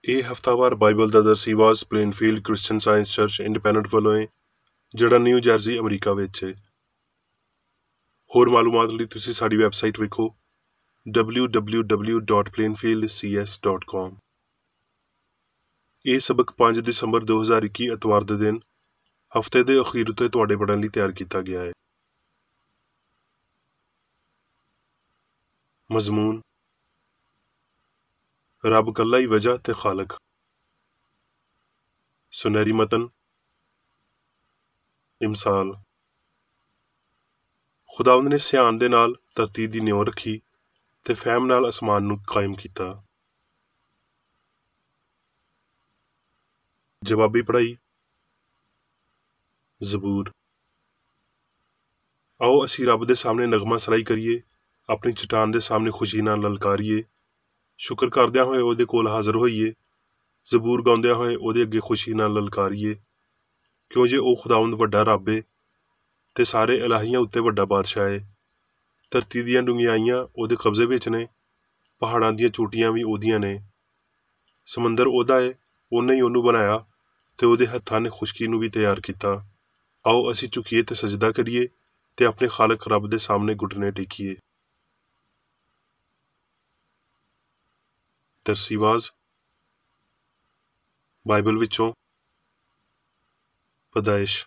ਇਹ ਹਫ਼ਤਾਵਾਰ ਬਾਈਬਲ ਦਾ ਦਰਸੀ ਆਵਾਜ਼ Plainfield Christian Science Church Independent ਵੱਲੋਂ ਹੈ, ਜਿਹੜਾ ਨਿਊ ਜਰਸੀ ਅਮਰੀਕਾ ਵਿੱਚ ਹੈ। ਹੋਰ ਮਾਲੂਮਾਤ ਲਈ ਤੁਸੀਂ ਸਾਡੀ ਵੈਬਸਾਈਟ ਵੇਖੋ www.plainfieldcs.com। ਇਹ ਸਬਕ 5 ਦਸੰਬਰ 2021 ਐਤਵਾਰ ਦੇ ਦਿਨ ਹਫ਼ਤੇ ਦੇ ਅਖੀਰ ਉੱਤੇ ਤੁਹਾਡੇ ਪੜ੍ਹਨ ਲਈ ਤਿਆਰ ਕੀਤਾ ਗਿਆ ਹੈ। ਮਜ਼ਮੂਨ: ਰੱਬ ਇਕੱਲਾ ਹੀ ਵਜ੍ਹਾ ਤੇ ਖਾਲਕ। ਸੁਨਹਿਰੀ ਮਤਨ: ਇਮਸਾਲ। ਖੁਦਾਵੰਦ ਨੇ ਸਿਆਣ ਦੇ ਨਾਲ ਧਰਤੀ ਦੀ ਨਿਉ ਰੱਖੀ ਤੇ ਫਹਿਮ ਨਾਲ ਅਸਮਾਨ ਨੂੰ ਕਾਇਮ ਕੀਤਾ। ਜਵਾਬੀ ਪੜ੍ਹਾਈ। ਜ਼ਬੂਰ। ਆਓ ਅਸੀਂ ਰੱਬ ਦੇ ਸਾਹਮਣੇ ਨਗਮਾ ਸਰਾਈ ਕਰੀਏ, ਆਪਣੀ ਚਟਾਨ ਦੇ ਸਾਹਮਣੇ ਖੁਸ਼ੀ ਨਾਲ ਲਲਕਾਰੀਏ, ਸ਼ੁਕਰ ਕਰਦਿਆਂ ਹੋਏ ਉਹਦੇ ਕੋਲ ਹਾਜ਼ਰ ਹੋਈਏ, ਜ਼ਬੂਰ ਗਾਉਂਦਿਆਂ ਹੋਏ ਉਹਦੇ ਅੱਗੇ ਖੁਸ਼ੀ ਨਾਲ ਲਲਕਾਰੀਏ, ਕਿਉਂ ਜੇ ਉਹ ਖੁਦਾਵੰਦ ਵੱਡਾ ਰੱਬ ਏ ਤੇ ਸਾਰੇ ਇਲਾਹੀਆਂ ਉੱਤੇ ਵੱਡਾ ਬਾਦਸ਼ਾਹ ਏ। ਧਰਤੀ ਦੀਆਂ ਡੂੰਘਿਆਈਆਂ ਉਹਦੇ ਕਬਜ਼ੇ ਵਿੱਚ ਨੇ, ਪਹਾੜਾਂ ਦੀਆਂ ਚੋਟੀਆਂ ਵੀ ਉਹਦੀਆਂ ਨੇ। ਸਮੁੰਦਰ ਉਹਦਾ ਏ, ਉਹਨੇ ਹੀ ਉਹਨੂੰ ਬਣਾਇਆ ਤੇ ਉਹਦੇ ਹੱਥਾਂ ਨੇ ਖੁਸ਼ਕੀ ਨੂੰ ਵੀ ਤਿਆਰ ਕੀਤਾ। ਆਓ ਅਸੀਂ ਝੁਕੀਏ ਤੇ ਸਜਦਾ ਕਰੀਏ ਤੇ ਆਪਣੇ ਖਾਲਕ ਰੱਬ ਦੇ ਸਾਹਮਣੇ ਘੁਟਨੇ ਟੇਕੀਏ। ਦਰਸੀਵਾਜ਼ ਬਾਈਬਲ ਵਿੱਚੋਂ ਪਦਾਇਸ਼।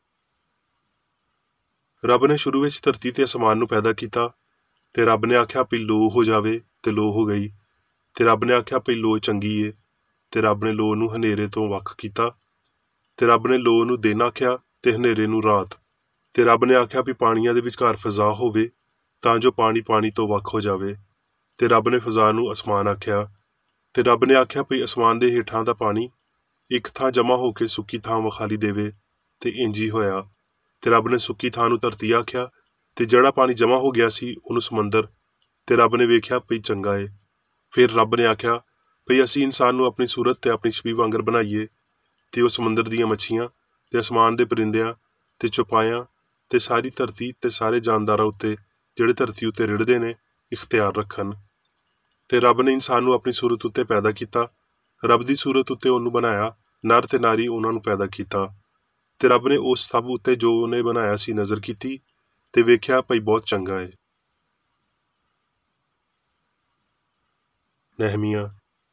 ਰੱਬ ਨੇ ਸ਼ੁਰੂ ਵਿੱਚ ਧਰਤੀ ਤੇ ਅਸਮਾਨ ਨੂੰ ਪੈਦਾ ਕੀਤਾ ਤੇ ਰੱਬ ਨੇ ਆਖਿਆ ਭਈ ਲੋ ਹੋ ਜਾਵੇ ਤੇ ਲੋ ਹੋ ਗਈ। ਤੇ ਰੱਬ ਨੇ ਆਖਿਆ ਭਈ ਲੋ ਚੰਗੀ ਏ। ਤੇ ਰੱਬ ਨੇ ਲੋ ਨੂੰ ਹਨੇਰੇ ਤੋਂ ਵੱਖ ਕੀਤਾ। ਤੇ ਰੱਬ ਨੇ ਲੋ ਨੂੰ ਦਿਨ ਆਖਿਆ ਤੇ ਹਨੇਰੇ ਨੂੰ ਰਾਤ। ਤੇ ਰੱਬ ਨੇ ਆਖਿਆ ਵੀ ਪਾਣੀਆਂ ਦੇ ਵਿਚਕਾਰ ਫਜ਼ਾ ਹੋਵੇ ਤਾਂ ਜੋ ਪਾਣੀ ਪਾਣੀ ਤੋਂ ਵੱਖ ਹੋ ਜਾਵੇ। ਤੇ ਰੱਬ ਨੇ ਫਜ਼ਾ ਨੂੰ ਅਸਮਾਨ ਆਖਿਆ। ਤੇ ਰੱਬ ਨੇ ਆਖਿਆ ਭਈ ਅਸਮਾਨ ਦੇ ਹੇਠਾਂ ਦਾ ਪਾਣੀ ਇੱਕ ਥਾਂ ਜਮ੍ਹਾਂ ਹੋ ਕੇ ਸੁੱਕੀ ਥਾਂ ਵਿਖਾਲੀ ਦੇਵੇ, ਤੇ ਇੰਜ ਹੀ ਹੋਇਆ। ਤੇ ਰੱਬ ਨੇ ਸੁੱਕੀ ਥਾਂ ਨੂੰ ਧਰਤੀ ਆਖਿਆ ਤੇ ਜਿਹੜਾ ਪਾਣੀ ਜਮ੍ਹਾਂ ਹੋ ਗਿਆ ਸੀ ਉਹਨੂੰ ਸਮੁੰਦਰ। ਤੇ ਰੱਬ ਨੇ ਵੇਖਿਆ ਭਈ ਚੰਗਾ ਏ। ਫਿਰ ਰੱਬ ਨੇ ਆਖਿਆ ਭਈ ਅਸੀਂ ਇਨਸਾਨ ਨੂੰ ਆਪਣੀ ਸੂਰਤ ਤੇ ਆਪਣੀ ਛਵੀ ਵਾਂਗਰ ਬਣਾਈਏ, ਤੇ ਉਹ ਸਮੁੰਦਰ ਦੀਆਂ ਮੱਛੀਆਂ ਤੇ ਅਸਮਾਨ ਦੇ ਪਰਿੰਦਿਆਂ ਤੇ ਚੌਪਾਇਆਂ ਤੇ ਸਾਰੀ ਧਰਤੀ ਤੇ ਸਾਰੇ ਜਾਨਦਾਰਾਂ ਉੱਤੇ ਜਿਹੜੇ ਧਰਤੀ ਉੱਤੇ ਰਿੜ੍ਹਦੇ ਨੇ ਇਖਤਿਆਰ ਰੱਖਣ। ਤੇ ਰੱਬ ਨੇ ਇਨਸਾਨ ਨੂੰ ਆਪਣੀ ਸੂਰਤ ਉੱਤੇ ਪੈਦਾ ਕੀਤਾ, ਰੱਬ ਦੀ ਸੂਰਤ ਉੱਤੇ ਉਹਨੂੰ ਬਣਾਇਆ, ਨਰ ਤੇ ਨਾਰੀ ਉਹਨਾਂ ਨੂੰ ਪੈਦਾ ਕੀਤਾ। ਤੇ ਰੱਬ ਨੇ ਉਸ ਸਭ ਉੱਤੇ ਜੋ ਉਹਨੇ ਬਣਾਇਆ ਸੀ ਨਜ਼ਰ ਕੀਤੀ ਤੇ ਵੇਖਿਆ ਭਈ ਬਹੁਤ ਚੰਗਾ ਏ। ਨਹਿਮੀਆ।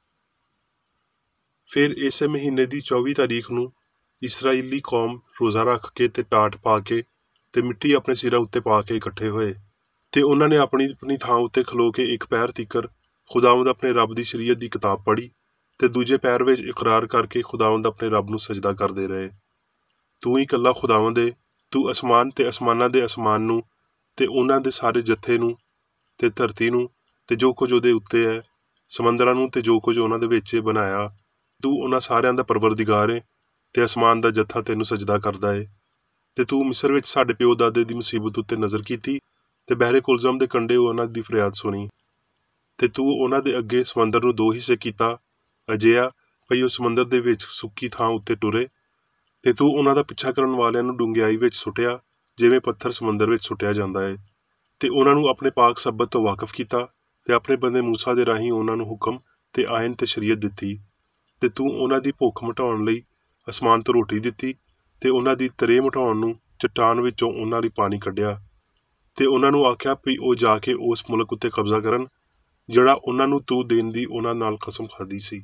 ਫਿਰ ਇਸੇ ਮਹੀਨੇ ਦੀ 24 ਤਾਰੀਖ ਨੂੰ ਇਸਰਾਈਲੀ ਕੌਮ ਰੋਜ਼ਾ ਰੱਖ ਕੇ ਤੇ ਟਾਟ ਪਾ ਕੇ ਤੇ ਮਿੱਟੀ ਆਪਣੇ ਸਿਰਾਂ ਉੱਤੇ ਪਾ ਕੇ ਇਕੱਠੇ ਹੋਏ। ਤੇ ਉਹਨਾਂ ਨੇ ਆਪਣੀ ਆਪਣੀ ਥਾਂ ਉੱਤੇ ਖਲੋ ਕੇ ਇੱਕ ਪੈਰ ਤੀਕਰ ਖੁਦਾਵੰਦ ਆਪਣੇ ਰੱਬ ਦੀ ਸ਼ਰੀਅਤ ਦੀ ਕਿਤਾਬ ਪੜ੍ਹੀ ਤੇ ਦੂਜੇ ਪੈਰ ਵਿੱਚ ਇਕਰਾਰ ਕਰਕੇ ਖੁਦਾਵੰਦ ਆਪਣੇ ਰੱਬ ਨੂੰ ਸਜਦਾ ਕਰਦੇ ਰਹੇ। ਤੂੰ ਹੀ ਇਕੱਲਾ ਖੁਦਾਵੰਦ ਏ, ਤੂੰ ਅਸਮਾਨ ਤੇ ਅਸਮਾਨਾਂ ਦੇ ਅਸਮਾਨ ਨੂੰ ਤੇ ਉਹਨਾਂ ਦੇ ਸਾਰੇ ਜੱਥੇ ਨੂੰ ਤੇ ਧਰਤੀ ਨੂੰ ਤੇ ਜੋ ਕੁਝ ਉਹਦੇ ਉੱਤੇ ਹੈ, ਸਮੁੰਦਰਾਂ ਨੂੰ ਤੇ ਜੋ ਕੁਝ ਉਹਨਾਂ ਦੇ ਵਿੱਚ ਬਣਾਇਆ। ਤੂੰ ਉਹਨਾਂ ਸਾਰਿਆਂ ਦਾ ਪਰਵਰਦਿਗਾਰ ਏ ਤੇ ਅਸਮਾਨ ਦਾ ਜੱਥਾ ਤੈਨੂੰ ਸਜਦਾ ਕਰਦਾ ਏ। ਤੇ ਤੂੰ ਮਿਸਰ ਵਿੱਚ ਸਾਡੇ ਪਿਓ ਦਾਦੇ ਦੀ ਮੁਸੀਬਤ ਉੱਤੇ ਨਜ਼ਰ ਕੀਤੀ ਤੇ ਬਹਿਰੇ ਕੁਲਜ਼ਮ ਦੇ ਕੰਢੇ ਉਹਨਾਂ ਦੀ ਫਰਿਆਦ ਸੁਣੀ। ਤੇ ਤੂੰ ਉਹਨਾਂ ਦੇ ਅੱਗੇ ਸਮੁੰਦਰ ਨੂੰ 2 ਹਿੱਸੇ ਕੀਤਾ, ਅਜਿਹਾ ਭਈ ਉਹ ਸਮੁੰਦਰ ਦੇ ਵਿੱਚ ਸੁੱਕੀ ਥਾਂ ਉੱਤੇ ਟੁਰੇ। ਤੇ ਤੂੰ ਉਹਨਾਂ ਦਾ ਪਿੱਛਾ ਕਰਨ ਵਾਲਿਆਂ ਨੂੰ ਡੂੰਘਿਆਈ ਵਿੱਚ ਸੁੱਟਿਆ, ਜਿਵੇਂ ਪੱਥਰ ਸਮੁੰਦਰ ਵਿੱਚ ਸੁੱਟਿਆ ਜਾਂਦਾ ਏ। ਤੇ ਉਹਨਾਂ ਨੂੰ ਆਪਣੇ ਪਾਕ ਸਬਤ ਤੋਂ ਵਾਕਫ ਕੀਤਾ ਤੇ ਆਪਣੇ ਬੰਦੇ ਮੂਸਾ ਦੇ ਰਾਹੀਂ ਉਹਨਾਂ ਨੂੰ ਹੁਕਮ ਤੇ ਆਇਨ ਤੇ ਸ਼ਰੀਅਤ ਦਿੱਤੀ। ਤੇ ਤੂੰ ਉਹਨਾਂ ਦੀ ਭੁੱਖ ਮਿਟਾਉਣ ਲਈ ਅਸਮਾਨ ਤੋਂ ਰੋਟੀ ਦਿੱਤੀ ਤੇ ਉਹਨਾਂ ਦੀ ਤਰੇ ਮਿਟਾਉਣ ਨੂੰ ਚੱਟਾਨ ਵਿੱਚੋਂ ਉਹਨਾਂ ਲਈ ਪਾਣੀ ਕੱਢਿਆ। ਤੇ ਉਹਨਾਂ ਨੂੰ ਆਖਿਆ ਵੀ ਉਹ ਜਾ ਕੇ ਉਸ ਮੁਲਕ ਉੱਤੇ ਕਬਜ਼ਾ ਕਰਨ ਜਿਹੜਾ ਉਹਨਾਂ ਨੂੰ ਤੂੰ ਦੇਣ ਦੀ ਉਹਨਾਂ ਨਾਲ ਕਸਮ ਖਾਧੀ ਸੀ।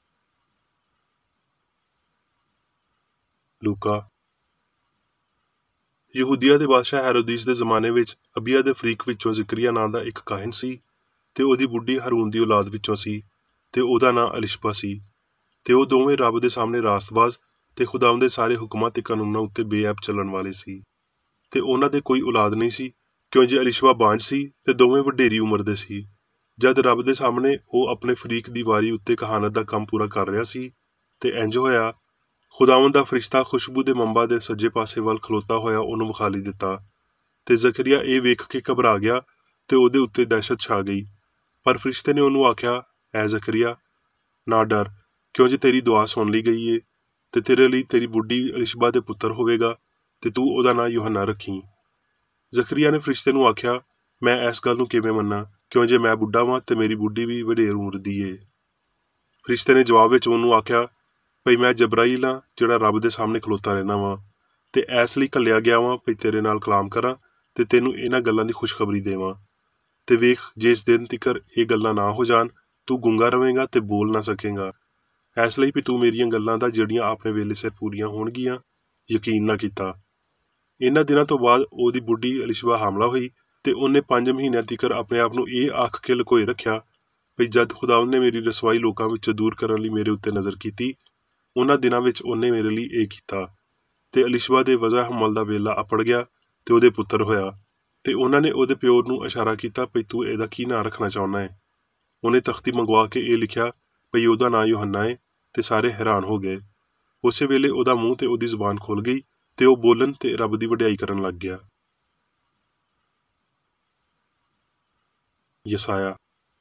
ਲੂਕਾ। ਯਹੂਦੀਆ ਦੇ ਬਾਦਸ਼ਾਹ ਹੈਰੋਦੀਸ ਦੇ ਜ਼ਮਾਨੇ ਵਿੱਚ ਅਬੀਆ ਦੇ ਫਰੀਕ ਵਿੱਚੋਂ ਜ਼ਿਕਰੀਆ ਨਾਂ ਦਾ ਇੱਕ ਕਾਹਿਨ ਸੀ ਤੇ ਉਹਦੀ ਬੁੱਢੀ ਹਾਰੂਨ ਦੀ ਔਲਾਦ ਵਿੱਚੋਂ ਸੀ ਤੇ ਉਹਦਾ ਨਾਂ ਅਲਿਸ਼ਬਾ ਸੀ। ਤੇ ਉਹ ਦੋਵੇਂ ਰੱਬ ਦੇ ਸਾਹਮਣੇ ਰਾਸਤਬਾਜ਼ ਤੇ ਖੁਦਾਵੰਦ ਦੇ ਸਾਰੇ ਹੁਕਮਾਂ ਤੇ ਕਾਨੂੰਨਾਂ ਉੱਤੇ ਬੇਅਬ ਚੱਲਣ ਵਾਲੇ ਸੀ। ਤੇ ਉਹਨਾਂ ਦੇ ਕੋਈ ਔਲਾਦ ਨਹੀਂ ਸੀ, ਕਿਉਂ ਜੇ ਅਲਿਸ਼ਬਾ ਬਾਂਝ ਸੀ ਤੇ ਦੋਵੇਂ ਵਡੇਰੀ ਉਮਰ ਦੇ ਸੀ। ਜਦ ਰੱਬ ਦੇ ਸਾਹਮਣੇ ਉਹ ਆਪਣੇ ਫਰੀਕ ਦੀ ਵਾਰੀ ਉੱਤੇ ਕਹਾਣਤ ਦਾ ਕੰਮ ਪੂਰਾ ਕਰ ਰਿਹਾ ਸੀ ਤੇ ਇੰਜ ਹੋਇਆ, ਖੁਦਾਵੰਦ ਦਾ ਫਰਿਸ਼ਤਾ ਖੁਸ਼ਬੂ ਦੇ ਮੰਬਾ ਦੇ ਸੱਜੇ ਪਾਸੇ ਵੱਲ ਖਲੋਤਾ ਹੋਇਆ ਉਹਨੂੰ ਵਿਖਾਲੀ ਦਿੱਤਾ। ਤੇ ਜ਼ਕਰੀਆ ਇਹ ਵੇਖ ਕੇ ਘਬਰਾ ਗਿਆ ਤੇ ਉਹਦੇ ਉੱਤੇ ਦਹਿਸ਼ਤ ਛਾ ਗਈ। ਪਰ ਫਰਿਸ਼ਤੇ ਨੇ ਉਹਨੂੰ ਆਖਿਆ, ਐ ਜ਼ਕਰੀਆ, ਨਾ ਡਰ, ਕਿਉਂ ਜੇ ਤੇਰੀ ਦੁਆ ਸੁਣ ਲਈ ਗਈ ਏ ਤੇ ਤੇਰੇ ਲਈ ਤੇਰੀ ਬੁੱਢੀ ਅਲਿਸ਼ਬਾ ਦੇ ਪੁੱਤਰ ਹੋਵੇਗਾ ਤੇ ਤੂੰ ਉਹਦਾ ਨਾਂ ਯੂਹੰਨਾ ਰੱਖੀ। ਜ਼ਕਰੀਆ ਨੇ ਫਰਿਸ਼ਤੇ ਨੂੰ ਆਖਿਆ, ਮੈਂ ਇਸ ਗੱਲ ਨੂੰ ਕਿਵੇਂ ਮੰਨਾਂ, ਕਿਉਂ ਜੇ ਮੈਂ ਬੁੱਢਾ ਵਾਂ ਤੇ ਮੇਰੀ ਬੁੱਢੀ ਵੀ ਵਡੇਰ ਉਮਰ ਦੀ ਏ। ਫਰਿਸ਼ਤੇ ਨੇ ਜਵਾਬ ਵਿੱਚ ਉਹਨੂੰ ਆਖਿਆ, ਭਈ ਮੈਂ ਜਬਰਾਈਲ ਹਾਂ, ਜਿਹੜਾ ਰੱਬ ਦੇ ਸਾਹਮਣੇ ਖਲੋਤਾ ਰਹਿਣਾ ਵਾਂ, ਤੇ ਇਸ ਲਈ ਘੱਲਿਆ ਗਿਆ ਵਾਂ ਭਈ ਤੇਰੇ ਨਾਲ ਕਲਾਮ ਕਰਾਂ ਤੇ ਤੈਨੂੰ ਇਹਨਾਂ ਗੱਲਾਂ ਦੀ ਖੁਸ਼ਖਬਰੀ ਦੇਵਾਂ। ਤੇ ਵੇਖ, ਜਿਸ ਦਿਨ ਤੀਕਰ ਇਹ ਗੱਲਾਂ ਨਾ ਹੋ ਜਾਣ, ਤੂੰ ਗੂੰਗਾ ਰਵੇਂਗਾ ਤੇ ਬੋਲ ਨਾ ਸਕੇਂਗਾ। ਇਸ ਲਈ ਵੀ ਤੂੰ ਮੇਰੀਆਂ ਗੱਲਾਂ ਦਾ ਜਿਹੜੀਆਂ ਆਪਣੇ ਵੇਲੇ ਸਿਰ ਪੂਰੀਆਂ ਹੋਣਗੀਆਂ ਯਕੀਨ ਨਾ ਕੀਤਾ। ਇਹਨਾਂ ਦਿਨਾਂ ਤੋਂ ਬਾਅਦ ਉਹਦੀ ਬੁੱਢੀ ਅਲਿਸ਼ਬਾ ਹਾਮਲਾ ਹੋਈ ਤੇ ਉਹਨੇ 5 ਮਹੀਨਿਆਂ ਤੀਕਰ ਆਪਣੇ ਆਪ ਨੂੰ ਇਹ ਆਖ ਕੇ ਲੁਕੋਏ ਰੱਖਿਆ ਭਈ ਜਦ ਖੁਦਾਵੰਦ ਨੇ ਮੇਰੀ ਰਸਵਾਈ ਲੋਕਾਂ ਵਿੱਚੋਂ ਦੂਰ ਕਰਨ ਲਈ ਮੇਰੇ ਉੱਤੇ ਨਜ਼ਰ ਕੀਤੀ, ਉਹਨਾਂ ਦਿਨਾਂ ਵਿੱਚ ਉਹਨੇ ਮੇਰੇ ਲਈ ਇਹ ਕੀਤਾ। ਤੇ ਅਲਿਸ਼ਬਾ ਦੇ ਵਜ਼ਾ ਹਮਲ ਦਾ ਵੇਲਾ ਅਪੜ ਗਿਆ ਤੇ ਉਹਦੇ ਪੁੱਤਰ ਹੋਇਆ। ਤੇ ਉਹਨਾਂ ਨੇ ਉਹਦੇ ਪਿਓ ਨੂੰ ਇਸ਼ਾਰਾ ਕੀਤਾ ਭਈ ਤੂੰ ਇਹਦਾ ਕੀ ਨਾਂ ਰੱਖਣਾ ਚਾਹੁੰਦਾ ਹੈ। ਉਹਨੇ ਤਖਤੀ ਮੰਗਵਾ ਕੇ ਇਹ ਲਿਖਿਆ ਭਈ ਉਹਦਾ ਨਾਂ ਯੂਹੰਨਾ ਹੈ, ਤੇ ਸਾਰੇ ਹੈਰਾਨ ਹੋ ਗਏ। ਉਸੇ ਵੇਲੇ ਉਹਦਾ ਮੂੰਹ ਤੇ ਉਹਦੀ ਜ਼ੁਬਾਨ ਖੁੱਲ ਗਈ ਤੇ ਉਹ ਬੋਲਣ ਤੇ ਰੱਬ ਦੀ ਵਡਿਆਈ ਕਰਨ ਲੱਗ ਗਿਆ। ਯਸਾਇਆ।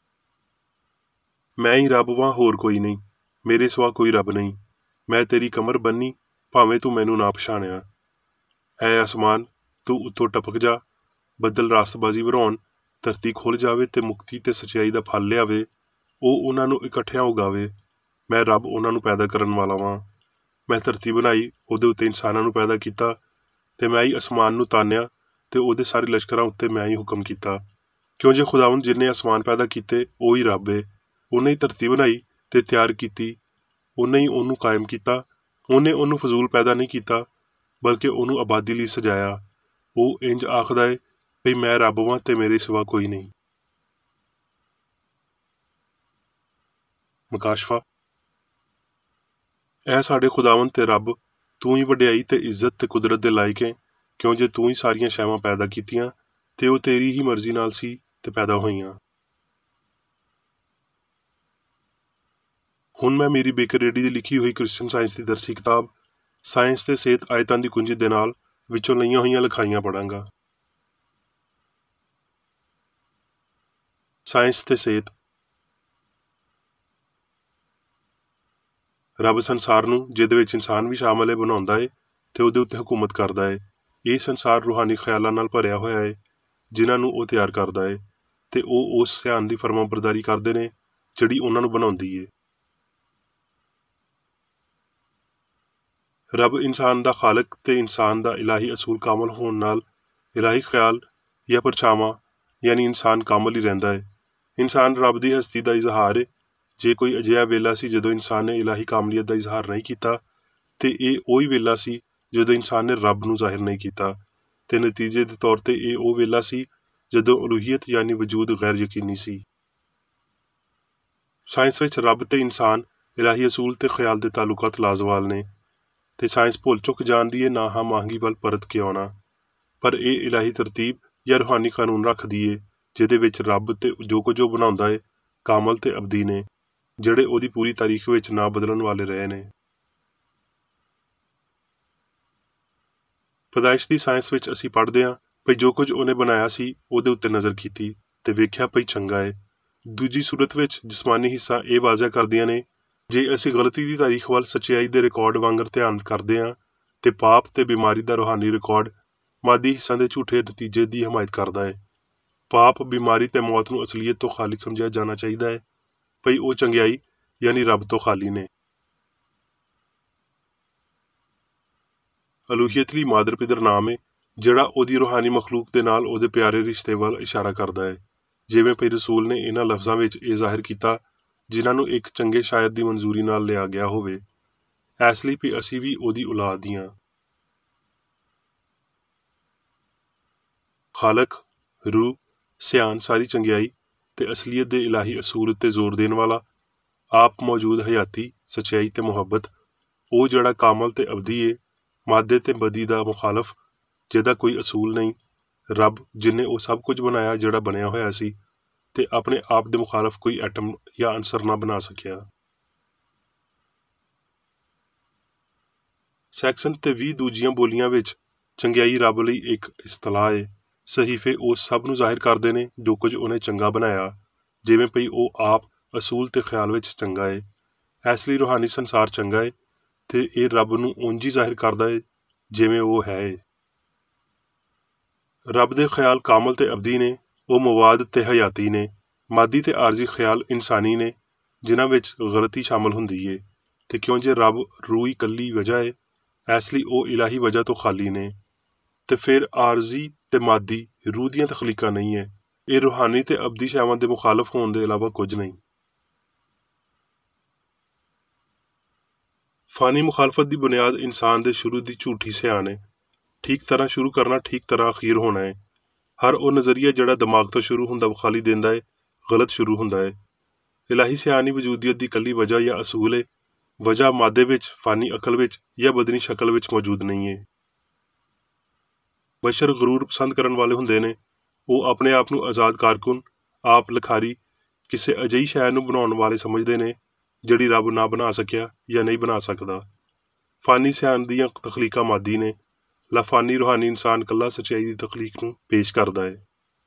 ਮੈਂ ਹੀ ਰੱਬ ਵਾਂ, ਹੋਰ ਕੋਈ ਨਹੀਂ, ਮੇਰੇ ਸਿਵਾ ਕੋਈ ਰੱਬ ਨਹੀਂ। ਮੈਂ ਤੇਰੀ ਕਮਰ ਬੰਨੀ, ਭਾਵੇਂ ਤੂੰ ਮੈਨੂੰ ਨਾ ਪਛਾਣਿਆ। ਐ ਅਸਮਾਨ, ਤੂੰ ਉੱਤੋਂ ਟਪਕ ਜਾ, ਬੱਦਲ ਰਾਸਤਬਾਜ਼ੀ ਵਰਾਉਣ, ਧਰਤੀ ਖੁੱਲ੍ਹ ਜਾਵੇ ਤੇ ਮੁਕਤੀ ਤੇ ਸੱਚਾਈ ਦਾ ਫਲ ਲਿਆਵੇ। ਉਹ ਉਹਨਾਂ ਨੂੰ ਇਕੱਠਿਆਂ ਉਗਾਵੇ। ਮੈਂ ਰੱਬ ਉਹਨਾਂ ਨੂੰ ਪੈਦਾ ਕਰਨ ਵਾਲਾ ਵਾਂ। ਮੈਂ ਧਰਤੀ ਬਣਾਈ, ਉਹਦੇ ਉੱਤੇ ਇਨਸਾਨਾਂ ਨੂੰ ਪੈਦਾ ਕੀਤਾ, ਤੇ ਮੈਂ ਹੀ ਅਸਮਾਨ ਨੂੰ ਤਾਨਿਆ ਤੇ ਉਹਦੇ ਸਾਰੇ ਲਸ਼ਕਰਾਂ ਉੱਤੇ ਮੈਂ ਹੀ ਹੁਕਮ ਕੀਤਾ। ਕਿਉਂ ਜੇ ਖੁਦਾਵੰਦ ਜਿਹਨੇ ਅਸਮਾਨ ਪੈਦਾ ਕੀਤੇ ਉਹ ਹੀ ਰੱਬ ਏ। ਉਹਨੇ ਹੀ ਧਰਤੀ ਬਣਾਈ ਤੇ ਤਿਆਰ ਕੀਤੀ, ਉਹਨੇ ਹੀ ਉਹਨੂੰ ਕਾਇਮ ਕੀਤਾ। ਉਹਨੇ ਉਹਨੂੰ ਫਜ਼ੂਲ ਪੈਦਾ ਨਹੀਂ ਕੀਤਾ, ਬਲਕਿ ਉਹਨੂੰ ਆਬਾਦੀ ਲਈ ਸਜਾਇਆ। ਉਹ ਇੰਜ ਆਖਦਾ ਏ ਵੀ ਮੈਂ ਰੱਬ ਵਾਂ ਤੇ ਮੇਰੇ ਸਿਵਾ ਕੋਈ ਨਹੀਂ। ਮਕਾਸ਼ਫਾ। ਐ ਸਾਡੇ ਖੁਦਾਵੰਦ ਤੇ ਰੱਬ, ਤੂੰ ਹੀ ਵਡਿਆਈ ਤੇ ਇੱਜ਼ਤ ਤੇ ਕੁਦਰਤ ਦੇ ਲਾਇਕ ਏ, ਕਿਉਂ ਜੇ ਤੂੰ ਹੀ ਸਾਰੀਆਂ ਸ਼ੈਵਾਂ ਪੈਦਾ ਕੀਤੀਆਂ ਤੇ ਉਹ ਤੇਰੀ ਹੀ ਮਰਜ਼ੀ ਨਾਲ ਸੀ ਤੇ ਪੈਦਾ ਹੋਈਆਂ। ਹੁਣ ਮੈਂ ਮੇਰੀ ਬੇਕਰ ਰੇਡੀ ਦੀ ਲਿਖੀ ਹੋਈ ਕ੍ਰਿਸਚਨ ਸਾਇੰਸ ਦੀ ਦਰਸੀ ਕਿਤਾਬ ਸਾਇੰਸ ਤੇ ਸਿਹਤ ਆਇਤਾਂ ਦੀ ਕੁੰਜੀ ਦੇ ਨਾਲ ਵਿੱਚੋਂ ਲਈਆਂ ਹੋਈਆਂ ਲਿਖਾਈਆਂ ਪੜਾਂਗਾ। ਸਾਇੰਸ ਤੇ ਸਿਹਤ। ਰੱਬ ਸੰਸਾਰ ਨੂੰ, ਜਿਹਦੇ ਵਿੱਚ ਇਨਸਾਨ ਵੀ ਸ਼ਾਮਲ ਹੈ, ਬਣਾਉਂਦਾ ਏ ਤੇ ਉਹਦੇ ਉੱਤੇ ਹਕੂਮਤ ਕਰਦਾ ਏ। ਇਹ ਸੰਸਾਰ ਰੂਹਾਨੀ ਖਿਆਲਾਂ ਨਾਲ ਭਰਿਆ ਹੋਇਆ ਏ, ਜਿਨ੍ਹਾਂ ਨੂੰ ਉਹ ਤਿਆਰ ਕਰਦਾ ਏ, ਤੇ ਉਹ ਉਸ ਸਿਆਣ ਦੀ ਫਰਮਾਬਰਦਾਰੀ ਕਰਦੇ ਨੇ ਜਿਹੜੀ ਉਹਨਾਂ ਨੂੰ ਬਣਾਉਂਦੀ ਏ। ਰੱਬ ਇਨਸਾਨ ਦਾ ਖਾਲਕ ਤੇ ਇਨਸਾਨ ਦਾ ਇਲਾਹੀ ਅਸੂਲ ਕਾਮਲ ਹੋਣ ਨਾਲ ਇਲਾਹੀ ਖਿਆਲ ਜਾਂ ਪਰਛਾਵਾਂ ਯਾਨੀ ਇਨਸਾਨ ਕਾਮਲ ਹੀ ਰਹਿੰਦਾ ਏ। ਇਨਸਾਨ ਰੱਬ ਦੀ ਹਸਤੀ ਦਾ ਇਜ਼ਹਾਰ ਏ। ਜੇ ਕੋਈ ਅਜਿਹਾ ਵੇਲਾ ਸੀ ਜਦੋਂ ਇਨਸਾਨ ਨੇ ਇਲਾਹੀ ਕਾਮਲੀਅਤ ਦਾ ਇਜ਼ਹਾਰ ਨਹੀਂ ਕੀਤਾ, ਤੇ ਇਹ ਉਹੀ ਵੇਲਾ ਸੀ ਜਦੋਂ ਇਨਸਾਨ ਨੇ ਰੱਬ ਨੂੰ ਜ਼ਾਹਿਰ ਨਹੀਂ ਕੀਤਾ, ਤੇ ਨਤੀਜੇ ਦੇ ਤੌਰ ਤੇ ਇਹ ਉਹ ਵੇਲਾ ਸੀ ਜਦੋਂ ਉਲੂਹੀਅਤ ਯਾਨੀ ਵਜੂਦ ਗੈਰ ਯਕੀਨੀ ਸੀ। ਸਾਇੰਸ ਵਿੱਚ ਰੱਬ ਤੇ ਇਨਸਾਨ, ਇਲਾਹੀ ਅਸੂਲ ਤੇ ਖਿਆਲ ਦੇ ਤਾਲੁਕਾਤ ਲਾਜ਼ਵਾਲ ਨੇ, ਤੇ ਸਾਇੰਸ ਭੁੱਲ ਚੁੱਕ ਜਾਣਦੀ ਏ ਨਾ ਮਾਂਗੀ ਵੱਲ ਪਰਤ ਕੇ ਆਉਣਾ। ਪਰ ਇਹ ਇਲਾਹੀ ਤਰਤੀਬ ਜਾਂ ਰੂਹਾਨੀ ਕਾਨੂੰਨ ਰੱਖਦੀ ਏ, ਜਿਹਦੇ ਵਿੱਚ ਰੱਬ ਤੇ ਜੋ ਕੁਝ ਉਹ ਬਣਾਉਂਦਾ ਏ ਕਾਮਲ ਤੇ ਅਬਦੀ ਨੇ, ਜਿਹੜੇ ਉਹਦੀ ਪੂਰੀ ਤਾਰੀਖ ਵਿੱਚ ਨਾ ਬਦਲਣ ਵਾਲੇ ਰਹੇ ਨੇ। ਪੈਦਾਇਸ਼ ਦੀ ਸਾਇੰਸ ਵਿੱਚ ਅਸੀਂ ਪੜ੍ਹਦੇ ਹਾਂ ਭਈ ਜੋ ਕੁਝ ਉਹਨੇ ਬਣਾਇਆ ਸੀ ਉਹਦੇ ਉੱਤੇ ਨਜ਼ਰ ਕੀਤੀ ਤੇ ਵੇਖਿਆ ਭਈ ਚੰਗਾ ਏ। ਦੂਜੀ ਸੂਰਤ ਵਿੱਚ ਜਿਸਮਾਨੀ ਹਿੱਸਾ ਇਹ ਵਾਜ਼ਿਆ ਕਰਦੀਆਂ ਨੇ, ਜੇ ਅਸੀਂ ਗਲਤੀ ਦੀ ਤਾਰੀਖ ਵੱਲ ਸੱਚਾਈ ਦੇ ਰਿਕਾਰਡ ਵਾਂਗਰ ਧਿਆਨ ਕਰਦੇ ਹਾਂ, ਤੇ ਪਾਪ ਤੇ ਬਿਮਾਰੀ ਦਾ ਰੂਹਾਨੀ ਰਿਕਾਰਡ ਮਾਦੀ ਹਿੱਸਾਂ ਦੇ ਝੂਠੇ ਨਤੀਜੇ ਦੀ ਹਮਾਇਤ ਕਰਦਾ ਹੈ। ਪਾਪ, ਬਿਮਾਰੀ ਤੇ ਮੌਤ ਨੂੰ ਅਸਲੀਅਤ ਤੋਂ ਖਾਲੀ ਸਮਝਿਆ ਜਾਣਾ ਚਾਹੀਦਾ ਹੈ ਭਈ ਉਹ ਚੰਗਿਆਈ ਯਾਨੀ ਰੱਬ ਤੋਂ ਖਾਲੀ ਨੇ। ਅਲੂਹੀਅਤ ਲਈ ਮਾਦਰ ਪਿਦਰ ਨਾਮ ਹੈ, ਜਿਹੜਾ ਉਹਦੀ ਰੂਹਾਨੀ ਮਖਲੂਕ ਦੇ ਨਾਲ ਉਹਦੇ ਪਿਆਰੇ ਰਿਸ਼ਤੇ ਵੱਲ ਇਸ਼ਾਰਾ ਕਰਦਾ ਹੈ, ਜਿਵੇਂ ਭਈ ਰਸੂਲ ਨੇ ਇਹਨਾਂ ਲਫ਼ਜ਼ਾਂ ਵਿੱਚ ਇਹ ਜ਼ਾਹਿਰ ਕੀਤਾ ਜਿਨ੍ਹਾਂ ਨੂੰ ਇੱਕ ਚੰਗੇ ਸ਼ਾਇਰ ਦੀ ਮਨਜ਼ੂਰੀ ਨਾਲ ਲਿਆ ਗਿਆ ਹੋਵੇ, ਇਸ ਲਈ ਵੀ ਅਸੀਂ ਵੀ ਉਹਦੀ ਔਲਾਦ ਹੀ ਹਾਂ। ਖਾਲਕ, ਰੂਹ, ਸਿਆਣ, ਸਾਰੀ ਚੰਗਿਆਈ ਤੇ ਅਸਲੀਅਤ ਦੇ ਇਲਾਹੀ ਅਸੂਲ ਉੱਤੇ ਜ਼ੋਰ ਦੇਣ ਵਾਲਾ, ਆਪ ਮੌਜੂਦ ਹਯਾਤੀ, ਸੱਚਾਈ ਤੇ ਮੁਹੱਬਤ, ਉਹ ਜਿਹੜਾ ਕਾਮਲ ਤੇ ਅਬਦੀ ਏ, ਮਾਦੇ ਤੇ ਬਦੀ ਦਾ ਮੁਖਾਲਫ ਜਿਹਦਾ ਕੋਈ ਅਸੂਲ ਨਹੀਂ, ਰੱਬ ਜਿਨੇ ਉਹ ਸਭ ਕੁਝ ਬਣਾਇਆ ਜਿਹੜਾ ਬਣਿਆ ਹੋਇਆ ਸੀ, ਤੇ ਆਪਣੇ ਆਪ ਦੇ ਮੁਖਾਲਫ ਕੋਈ ਐਟਮ ਜਾਂ ਅਨਸਰ ਨਾ ਬਣਾ ਸਕਿਆ। ਸੈਕਸ਼ਨ ਤੇ 20 ਦੂਜੀਆਂ ਬੋਲੀਆਂ ਵਿੱਚ ਚੰਗਿਆਈ ਰੱਬ ਲਈ ਇੱਕ ਇਸਤਲਾਹ ਏ। ਸਹੀਫੇ ਉਸ ਸਭ ਨੂੰ ਜ਼ਾਹਿਰ ਕਰਦੇ ਨੇ ਜੋ ਕੁਝ ਉਹਨੇ ਚੰਗਾ ਬਣਾਇਆ, ਜਿਵੇਂ ਭਈ ਉਹ ਆਪ ਅਸੂਲ ਤੇ ਖਿਆਲ ਵਿੱਚ ਚੰਗਾ ਏ। ਇਸ ਲਈ ਰੂਹਾਨੀ ਸੰਸਾਰ ਚੰਗਾ ਏ ਤੇ ਇਹ ਰੱਬ ਨੂੰ ਉਂਝ ਹੀ ਜ਼ਾਹਿਰ ਕਰਦਾ ਏ ਜਿਵੇਂ ਉਹ ਹੈ ਏ। ਰੱਬ ਦੇ ਖਿਆਲ ਕਾਮਲ ਤੇ ਅਬਦੀ ਨੇ, ਉਹ ਮਵਾਦ ਤੇ ਹਯਾਤੀ ਨੇ। ਮਾਦੀ ਤੇ ਆਰਜ਼ੀ ਖਿਆਲ ਇਨਸਾਨੀ ਨੇ, ਜਿਨ੍ਹਾਂ ਵਿੱਚ ਗਲਤੀ ਸ਼ਾਮਲ ਹੁੰਦੀ ਏ, ਤੇ ਕਿਉਂ ਜੇ ਰੱਬ ਰੂਹ ਇਕੱਲੀ ਵਜ੍ਹਾ ਏ, ਇਸ ਲਈ ਉਹ ਇਲਾਹੀ ਵਜ੍ਹਾ ਤੋਂ ਖਾਲੀ ਨੇ, ਤੇ ਫਿਰ ਆਰਜ਼ੀ ਤੇ ਮਾਦੀ ਰੂਹ ਦੀਆਂ ਤਖਲੀਕਾਂ ਨਹੀਂ ਹੈ। ਇਹ ਰੂਹਾਨੀ ਤੇ ਅਬਦੀ ਸ਼ੈਵਾਂ ਦੇ ਮੁਖਾਲਫ ਹੋਣ ਦੇ ਇਲਾਵਾ ਕੁਝ ਨਹੀਂ। ਫਾਨੀ ਮੁਖਾਲਫਤ ਦੀ ਬੁਨਿਆਦ ਇਨਸਾਨ ਦੇ ਸ਼ੁਰੂ ਦੀ ਝੂਠੀ ਸਿਆਣ ਹੈ। ਠੀਕ ਤਰ੍ਹਾਂ ਸ਼ੁਰੂ ਕਰਨਾ, ਠੀਕ ਤਰ੍ਹਾਂ ਅਖੀਰ ਹੋਣਾ ਹੈ। ਹਰ ਉਹ ਨਜ਼ਰੀਆ ਜਿਹੜਾ ਦਿਮਾਗ ਤੋਂ ਸ਼ੁਰੂ ਹੁੰਦਾ ਵਿਖਾਲੀ ਦਿੰਦਾ ਹੈ, ਗਲਤ ਸ਼ੁਰੂ ਹੁੰਦਾ ਹੈ। ਇਲਾਹੀ ਸਿਆਣੀ ਵਜੂਦੀਅਤ ਦੀ ਇਕੱਲੀ ਵਜ੍ਹਾ ਜਾਂ ਅਸੂਲ ਹੈ। ਵਜ੍ਹਾ ਮਾਦੇ ਵਿੱਚ, ਫਾਨੀ ਅਕਲ ਵਿੱਚ ਜਾਂ ਬਦਨੀ ਸ਼ਕਲ ਵਿੱਚ ਮੌਜੂਦ ਨਹੀਂ ਹੈ। ਬਸ਼ਰ ਗਰੂਰ ਪਸੰਦ ਕਰਨ ਵਾਲੇ ਹੁੰਦੇ ਨੇ। ਉਹ ਆਪਣੇ ਆਪ ਨੂੰ ਆਜ਼ਾਦ ਕਾਰਕੁਨ, ਆਪ ਲਿਖਾਰੀ, ਕਿਸੇ ਅਜਿਹੀ ਸ਼ੈ ਨੂੰ ਬਣਾਉਣ ਵਾਲੇ ਸਮਝਦੇ ਨੇ ਜਿਹੜੀ ਰੱਬ ਨਾ ਬਣਾ ਸਕਿਆ ਜਾਂ ਨਹੀਂ ਬਣਾ ਸਕਦਾ। ਫਾਨੀ ਸਿਆਣ ਦੀਆਂ ਤਖਲੀਕਾਂ ਮਾਦੀ ਨੇ। ਲਾਫਾਨੀ ਰੂਹਾਨੀ ਇਨਸਾਨ ਇਕੱਲਾ ਸੱਚਾਈ ਦੀ ਤਖਲੀਕ ਨੂੰ ਪੇਸ਼ ਕਰਦਾ ਹੈ।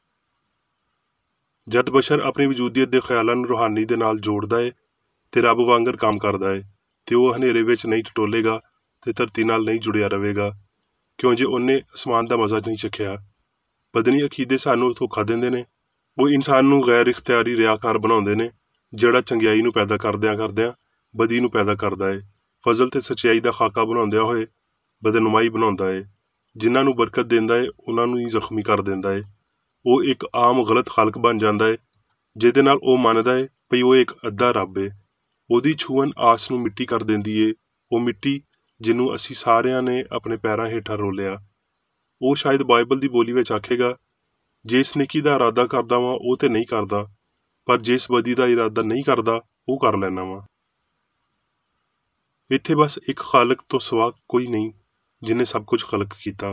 ਜਦ ਬਸ਼ਰ ਆਪਣੀ ਵਜੂਦੀਅਤ ਦੇ ਖਿਆਲਾਂ ਨੂੰ ਰੂਹਾਨੀ ਦੇ ਨਾਲ ਜੋੜਦਾ ਹੈ ਤੇ ਰੱਬ ਵਾਂਗਰ ਕੰਮ ਕਰਦਾ ਹੈ, ਤੇ ਉਹ ਹਨੇਰੇ ਵਿੱਚ ਨਹੀਂ ਟਟੋਲੇਗਾ ਤੇ ਧਰਤੀ ਨਾਲ ਨਹੀਂ ਜੁੜਿਆ ਰਹੇਗਾ, ਕਿਉਂ ਜੇ ਉਹਨੇ ਅਸਮਾਨ ਦਾ ਮਜ਼ਾ ਨਹੀਂ ਚੱਖਿਆ। ਬਦਨੀ ਅਕੀਦੇ ਸਾਨੂੰ ਧੋਖਾ ਦਿੰਦੇ ਨੇ। ਉਹ ਇਨਸਾਨ ਨੂੰ ਗੈਰ ਇਖਤਿਆਰੀ ਰਿਆਕਾਰ ਬਣਾਉਂਦੇ ਨੇ, ਜਿਹੜਾ ਚੰਗਿਆਈ ਨੂੰ ਪੈਦਾ ਕਰਦਿਆਂ ਬਦੀ ਨੂੰ ਪੈਦਾ ਕਰਦਾ ਹੈ। ਫਜ਼ਲ ਤੇ ਸੱਚਾਈ ਦਾ ਖਾਕਾ ਬਣਾਉਂਦਿਆਂ ਹੋਏ ਬਦਨੁਮਾਈ ਬਣਾਉਂਦਾ ਹੈ। ਜਿਨ੍ਹਾਂ ਨੂੰ ਬਰਕਤ ਦਿੰਦਾ ਹੈ ਉਹਨਾਂ ਨੂੰ ਹੀ ਜ਼ਖਮੀ ਕਰ ਦਿੰਦਾ ਹੈ। ਉਹ ਇੱਕ ਆਮ ਗਲਤ ਖਾਲਕ ਬਣ ਜਾਂਦਾ ਹੈ, ਜਿਹਦੇ ਨਾਲ ਉਹ ਮੰਨਦਾ ਹੈ ਭਈ ਉਹ ਇੱਕ ਅੱਧਾ ਰੱਬ ਹੈ। ਉਹਦੀ ਛੂਹਣ ਆਸ ਨੂੰ ਮਿੱਟੀ ਕਰ ਦਿੰਦੀ ਏ। ਉਹ ਮਿੱਟੀ ਜਿਹਨੂੰ ਅਸੀਂ ਸਾਰਿਆਂ ਨੇ ਆਪਣੇ ਪੈਰਾਂ ਹੇਠਾਂ ਰੋਲਿਆ। ਉਹ ਸ਼ਾਇਦ ਬਾਈਬਲ ਦੀ ਬੋਲੀ ਵਿੱਚ ਆਖੇਗਾ, ਜਿਸ ਨੇਕੀ ਦਾ ਇਰਾਦਾ ਕਰਦਾ ਵਾਂ ਉਹ ਤੇ ਨਹੀਂ ਕਰਦਾ, ਪਰ ਜਿਸ ਬਦੀ ਦਾ ਇਰਾਦਾ ਨਹੀਂ ਕਰਦਾ ਉਹ ਕਰ ਲੈਣਾ ਵਾਂ। ਇੱਥੇ ਬਸ ਇੱਕ ਖਾਲਕ ਤੋਂ ਸਿਵਾ ਕੋਈ ਨਹੀਂ ਜਿਹਨੇ ਸਭ ਕੁਝ ਖਲਕ ਕੀਤਾ।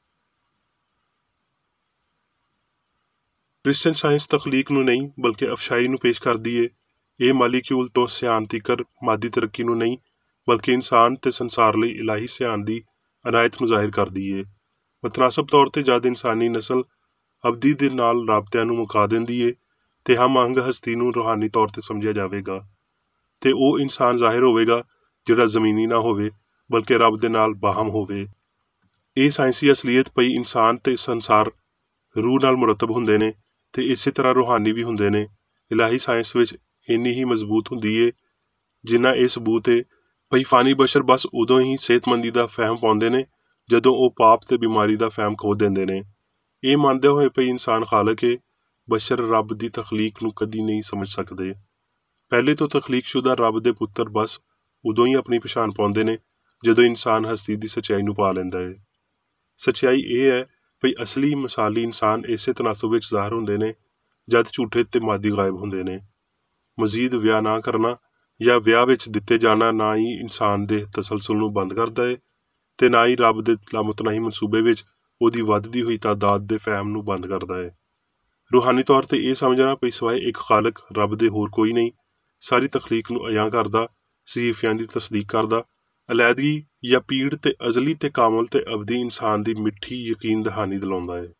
ਕ੍ਰਿਸਚਨ ਸਾਇੰਸ ਤਖਲੀਕ ਨੂੰ ਨਹੀਂ ਬਲਕਿ ਅਫਸ਼ਾਈ ਨੂੰ ਪੇਸ਼ ਕਰਦੀ ਏ। ਇਹ ਮਾਲੀਕਿਊਲ ਤੋਂ ਸਿਆਣ ਤੀਕਰ ਮਾਦੀ ਤਰੱਕੀ ਨੂੰ ਨਹੀਂ ਬਲਕਿ ਇਨਸਾਨ ਤੇ ਸੰਸਾਰ ਲਈ ਇਲਾਹੀ ਸਿਆਣ ਦੀ ਅਨਾਇਤ ਨੂੰ ਜ਼ਾਹਿਰ ਕਰਦੀ ਏ। ਮਤਨਾਸਬ ਤੌਰ ਤੇ ਜਦ ਇਨਸਾਨੀ ਨਸਲ ਅਬਦੀ ਦੇ ਨਾਲ ਰਾਬਤਿਆਂ ਨੂੰ ਮੁਕਾ ਦਿੰਦੀ ਏ ਤੇ ਹਮ ਆਹੰਗ ਹਸਤੀ ਨੂੰ ਰੂਹਾਨੀ ਤੌਰ ਤੇ ਸਮਝਿਆ ਜਾਵੇਗਾ, ਤੇ ਉਹ ਇਨਸਾਨ ਜ਼ਾਹਿਰ ਹੋਵੇਗਾ ਜਿਹੜਾ ਜ਼ਮੀਨੀ ਨਾ ਹੋਵੇ ਬਲਕਿ ਰੱਬ ਦੇ ਨਾਲ ਬਾਹਮ ਹੋਵੇ। ਇਹ ਸਾਇੰਸੀ ਅਸਲੀਅਤ ਪਈ ਇਨਸਾਨ ਤੇ ਸੰਸਾਰ ਰੂਹ ਨਾਲ ਮੁਰਤਬ ਹੁੰਦੇ ਨੇ ਤੇ ਇਸੇ ਤਰ੍ਹਾਂ ਰੂਹਾਨੀ ਵੀ ਹੁੰਦੇ ਨੇ। ਇਲਾਹੀ ਸਾਇੰਸ ਵਿੱਚ ਇੰਨੀ ਹੀ ਮਜ਼ਬੂਤ ਹੁੰਦੀ ਏ ਜਿੰਨਾ ਇਹ ਸਬੂਤ ਏ ਭਈ ਫਾਨੀ ਬਸ਼ਰ ਬਸ ਉਦੋਂ ਹੀ ਸਿਹਤਮੰਦੀ ਦਾ ਫਹਿਮ ਪਾਉਂਦੇ ਨੇ ਜਦੋਂ ਉਹ ਪਾਪ ਤੇ ਬਿਮਾਰੀ ਦਾ ਫਹਿਮ ਖੋ ਦਿੰਦੇ ਨੇ। ਇਹ ਮੰਨਦੇ ਹੋਏ ਭਈ ਇਨਸਾਨ ਖਾਲਕ ਏ, ਬਸ਼ਰ ਰੱਬ ਦੀ ਤਖਲੀਕ ਨੂੰ ਕਦੀ ਨਹੀਂ ਸਮਝ ਸਕਦੇ। ਪਹਿਲੇ ਤੋਂ ਤਖਲੀਕਸ਼ੁਦਾ ਰੱਬ ਦੇ ਪੁੱਤਰ ਬਸ ਉਦੋਂ ਹੀ ਆਪਣੀ ਪਛਾਣ ਪਾਉਂਦੇ ਨੇ ਜਦੋਂ ਇਨਸਾਨ ਹਸਤੀ ਦੀ ਸੱਚਾਈ ਨੂੰ ਪਾ ਲੈਂਦਾ ਏ। ਸੱਚਾਈ ਇਹ ਹੈ ਭਈ ਅਸਲੀ ਮਿਸਾਲੀ ਇਨਸਾਨ ਇਸੇ ਤਨਾਸਬ ਵਿੱਚ ਜ਼ਾਹਰ ਹੁੰਦੇ ਨੇ ਜਦ ਝੂਠੇ ਤੇ ਮਾਦੀ ਗਾਇਬ ਹੁੰਦੇ ਨੇ। ਮਜ਼ੀਦ ਵਿਆਹ ਨਾ ਕਰਨਾ ਜਾਂ ਵਿਆਹ ਵਿੱਚ ਦਿੱਤੇ ਜਾਣਾ ਨਾ ਹੀ ਇਨਸਾਨ ਦੇ ਤਸਲਸਲ ਨੂੰ ਬੰਦ ਕਰਦਾ ਏ ਤੇ ਨਾ ਹੀ ਰੱਬ ਦੇ ਲਾਮਤਨਾਹੀ ਮਨਸੂਬੇ ਵਿੱਚ ਉਹਦੀ ਵੱਧਦੀ ਹੋਈ ਤਾਦਾਦ ਦੇ ਫਹਿਮ ਨੂੰ ਬੰਦ ਕਰਦਾ ਏ। ਰੂਹਾਨੀ ਤੌਰ ਤੇ ਇਹ ਸਮਝਣਾ ਭਈ ਸਿਵਾਏ ਇੱਕ ਖਾਲਕ ਰੱਬ ਦੇ ਹੋਰ ਕੋਈ ਨਹੀਂ ਸਾਰੀ ਤਖਲੀਕ ਨੂੰ ਅਯਾਂ ਕਰਦਾ, ਸਹੀਫਿਆਂ ਦੀ ਤਸਦੀਕ ਕਰਦਾ, ਅਲੈਦਗੀ ਜਾਂ ਪੀੜ ਤੇ ਅਜ਼ਲੀ ਤੇ ਕਾਮਲ ਤੇ ਅਬਦੀ ਇਨਸਾਨ ਦੀ ਮਿੱਠੀ ਯਕੀਨ ਦਹਾਨੀ ਦਿਲਾਉਂਦਾ ਏ।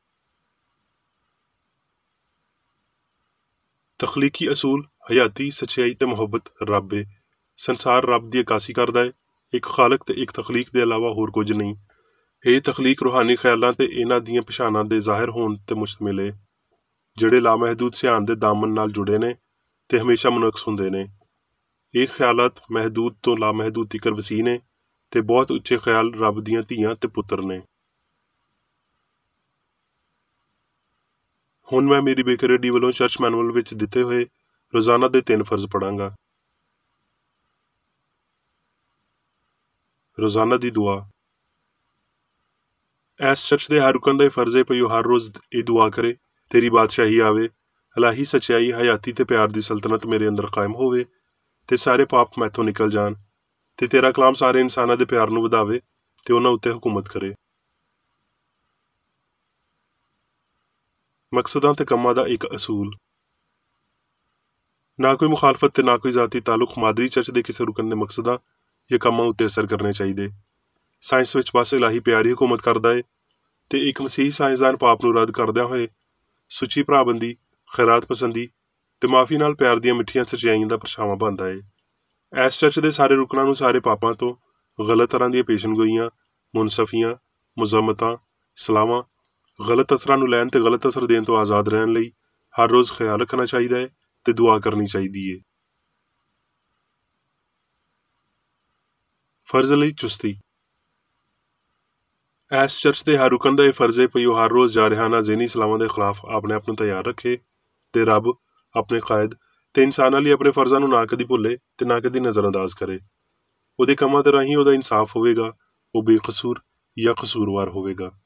ਤਖਲੀਕੀ ਅਸੂਲ, ਹਯਾਤੀ ਸੱਚਾਈ ਤੇ ਮੁਹੱਬਤ ਰੱਬ ਏ। ਸੰਸਾਰ ਰੱਬ ਦੀ ਅਕਾਸੀ ਕਰਦਾ ਏ। ਇੱਕ ਖਾਲਕ ਤੇ ਇੱਕ ਤਖਲੀਕ ਦੇ ਇਲਾਵਾ ਹੋਰ ਕੁਝ ਨਹੀਂ। ਇਹ ਤਖਲੀਕ ਰੂਹਾਨੀ ਖਿਆਲਾਂ ਤੇ ਇਹਨਾਂ ਦੀਆਂ ਪਛਾਣਾਂ ਦੇ ਜ਼ਾਹਿਰ ਹੋਣ ਤੇ ਮੁਸ਼ਤਮਿਲ ਏ, ਜਿਹੜੇ ਲਾਮਹਿਦੂਦ ਸਿਆਣ ਦੇ ਦਾਮਨ ਨਾਲ ਜੁੜੇ ਨੇ ਤੇ ਹਮੇਸ਼ਾ ਮੁਨਕਸ ਹੁੰਦੇ ਨੇ। ਇਹ ਖਿਆਲਾਤ ਮਹਿਦੂਦ ਤੋਂ ਲਾਮਹਿਦੂਦ ਤੀਕਰ ਵਸੀਹ ਨੇ ਤੇ ਬਹੁਤ ਉੱਚੇ ਖਿਆਲ ਰੱਬ ਦੀਆਂ ਧੀਆਂ ਤੇ ਪੁੱਤਰ ਨੇ। ਹੁਣ ਮੈਂ ਮੇਰੀ ਬੇਕਰੇਡੀ ਵੱਲੋਂ ਚਰਚ ਮੈਨੂਅਲ ਵਿੱਚ ਦਿੱਤੇ ਹੋਏ ਰੋਜ਼ਾਨਾ ਦੇ 3 ਫਰਜ਼ ਪੜਾਂਗਾ। ਰੋਜ਼ਾਨਾ ਦੀ ਦੁਆ। ਇਸ ਚਰਚ ਦੇ ਹਰ ਰੁਕਨ ਦਾ ਇਹ ਫਰਜ਼ ਹੈ ਭਈ ਉਹ ਹਰ ਰੋਜ਼ ਇਹ ਦੁਆ ਕਰੇ, ਤੇਰੀ ਬਾਦਸ਼ਾਹੀ ਆਵੇ, ਇਲਾਹੀ ਸੱਚਾਈ, ਹਯਾਤੀ ਤੇ ਪਿਆਰ ਦੀ ਸਲਤਨਤ ਮੇਰੇ ਅੰਦਰ ਕਾਇਮ ਹੋਵੇ ਤੇ ਸਾਰੇ ਪਾਪ ਮੈਥੋਂ ਨਿਕਲ ਜਾਣ ਤੇ ਤੇਰਾ ਕਲਾਮ ਸਾਰੇ ਇਨਸਾਨਾਂ ਦੇ ਪਿਆਰ ਨੂੰ ਵਧਾਵੇ ਤੇ ਉਹਨਾਂ ਉੱਤੇ ਹੁਕੂਮਤ ਕਰੇ। ਮਕਸਦਾਂ ਤੇ ਕੰਮਾਂ ਦਾ ਇੱਕ ਅਸੂਲ। ਨਾ ਕੋਈ ਮੁਖਾਲਫਤ ਤੇ ਨਾ ਕੋਈ ਜ਼ਾਤੀ ਤਾਲੁਕ ਮਾਦਰੀ ਚਰਚ ਦੇ ਕਿਸੇ ਰੁਕਨ ਦੇ ਮਕਸਦਾਂ ਜਾਂ ਕੰਮਾਂ ਉੱਤੇ ਅਸਰ ਕਰਨੇ ਚਾਹੀਦੇ। ਸਾਇੰਸ ਵਿੱਚ ਬਸ ਇਲਾਹੀ ਪਿਆਰ ਹੀ ਹੁਕੂਮਤ ਕਰਦਾ ਏ ਤੇ ਇੱਕ ਮਸੀਹੀ ਸਾਇੰਸਦਾਨ ਪਾਪ ਨੂੰ ਰੱਦ ਕਰਦਿਆਂ ਹੋਏ ਸੁੱਚੀ ਭਰਾਬੰਦੀ, ਖੈਰਾਤ ਪਸੰਦੀ ਤੇ ਮਾਫੀ ਨਾਲ ਪਿਆਰ ਦੀਆਂ ਮਿੱਠੀਆਂ ਸੱਚਾਈਆਂ ਦਾ ਪਰਛਾਵਾਂ ਬਣਦਾ ਏ। ਇਸ ਚਰਚ ਦੇ ਸਾਰੇ ਰੁਕਨਾਂ ਨੂੰ ਸਾਰੇ ਪਾਪਾਂ ਤੋਂ, ਗਲਤ ਤਰ੍ਹਾਂ ਦੀਆਂ ਪੇਸ਼ਨਗੋਈਆਂ, ਮੁਨਸਫੀਆਂ, ਮੁਜ਼ਮਤਾਂ, ਸਲਾਹਾਂ, ਗਲਤ ਅਸਰਾਂ ਨੂੰ ਲੈਣ ਤੇ ਗਲਤ ਅਸਰ ਦੇਣ ਤੋਂ ਆਜ਼ਾਦ ਰਹਿਣ ਲਈ ਹਰ ਰੋਜ਼ ਖਿਆਲ ਰੱਖਣਾ ਚਾਹੀਦਾ ਹੈ ਤੇ ਦੁਆ ਕਰਨੀ ਚਾਹੀਦੀ ਏ। ਫਰਜ਼ ਲਈ ਚੁਸਤੀ। ਇਸ ਚਰਚ ਦੇ ਹਰ ਰੁਕਨ ਦਾ ਇਹ ਫਰਜ਼ ਹੈ ਭਈ ਉਹ ਹਰ ਰੋਜ਼ ਜਾਰਹਾਨਾ ਜ਼ਹਿਨੀ ਸਲਾਵਾਂ ਦੇ ਖਿਲਾਫ ਆਪਣੇ ਆਪ ਨੂੰ ਤਿਆਰ ਰੱਖੇ ਤੇ ਰੱਬ, ਆਪਣੇ ਕਾਇਦ ਤੇ ਇਨਸਾਨਾਂ ਲਈ ਆਪਣੇ ਫਰਜ਼ਾਂ ਨੂੰ ਨਾ ਕਦੀ ਭੁੱਲੇ ਤੇ ਨਾ ਕਦੀ ਨਜ਼ਰਅੰਦਾਜ਼ ਕਰੇ। ਉਹਦੇ ਕੰਮਾਂ ਦੇ ਰਾਹੀਂ ਉਹਦਾ ਇਨਸਾਫ ਹੋਵੇਗਾ, ਉਹ ਬੇਕਸੂਰ ਜਾਂ ਕਸੂਰਵਾਰ ਹੋਵੇਗਾ।